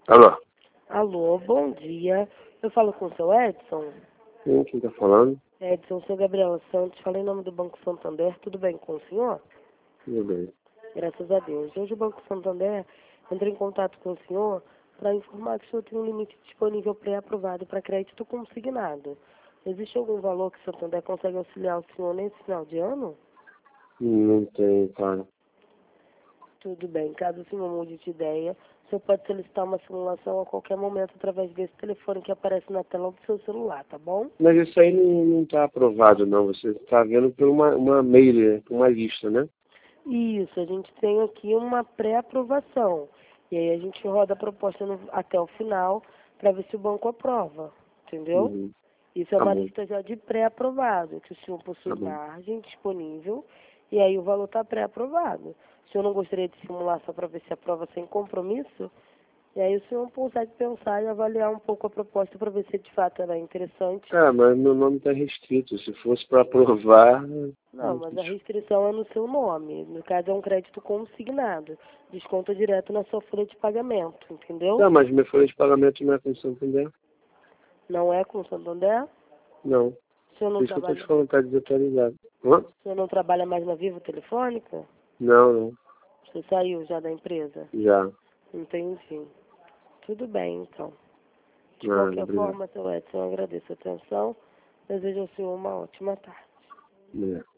Alô? Alô, bom dia. Eu falo com o seu Edson? Sim, quem tá falando? Edson, sou Gabriela Santos, falei em nome do Banco Santander. Tudo bem com o senhor? Tudo bem. Graças a Deus. Hoje o Banco Santander entrou em contato com o senhor para informar que o senhor tem um limite disponível pré-aprovado para crédito consignado. Existe algum valor que o Santander consegue auxiliar o senhor nesse final de ano? Não tem, cara. Tudo bem. Caso o senhor mude de ideia, o senhor pode solicitar uma simulação a qualquer momento através desse telefone que aparece na tela do seu celular, tá bom? Mas isso aí não tá aprovado, não. Você tá vendo por uma mailer, por uma lista, né? Isso, a gente tem aqui uma pré-aprovação. E aí a gente roda a proposta até o final para ver se o banco aprova, entendeu? Uhum. Isso é Tá uma bom, lista já de pré-aprovado, que o senhor tá possui bom. margem disponível e aí o valor está pré-aprovado. O senhor não gostaria de simular só para ver se aprova sem compromisso? E aí o senhor consegue pensar e avaliar um pouco a proposta para ver se de fato ela é interessante. Ah, mas meu nome tá restrito. Se fosse para aprovar... Não, mas a restrição é no seu nome. No caso, é um crédito consignado. Desconta direto na sua folha de pagamento, entendeu? Não, mas minha folha de pagamento não é com Santander. Não é com o Santander? Não. O senhor não Por isso que eu tô te trabalha, falando, tá desatualizado. Hã? o senhor não trabalha mais na Vivo Telefônica? Não, não. Você saiu já da empresa? Já. Entendi. Tudo bem, então. De Ah, qualquer obrigado. forma, seu Edson, eu agradeço a atenção. Desejo ao senhor uma ótima tarde. Obrigado.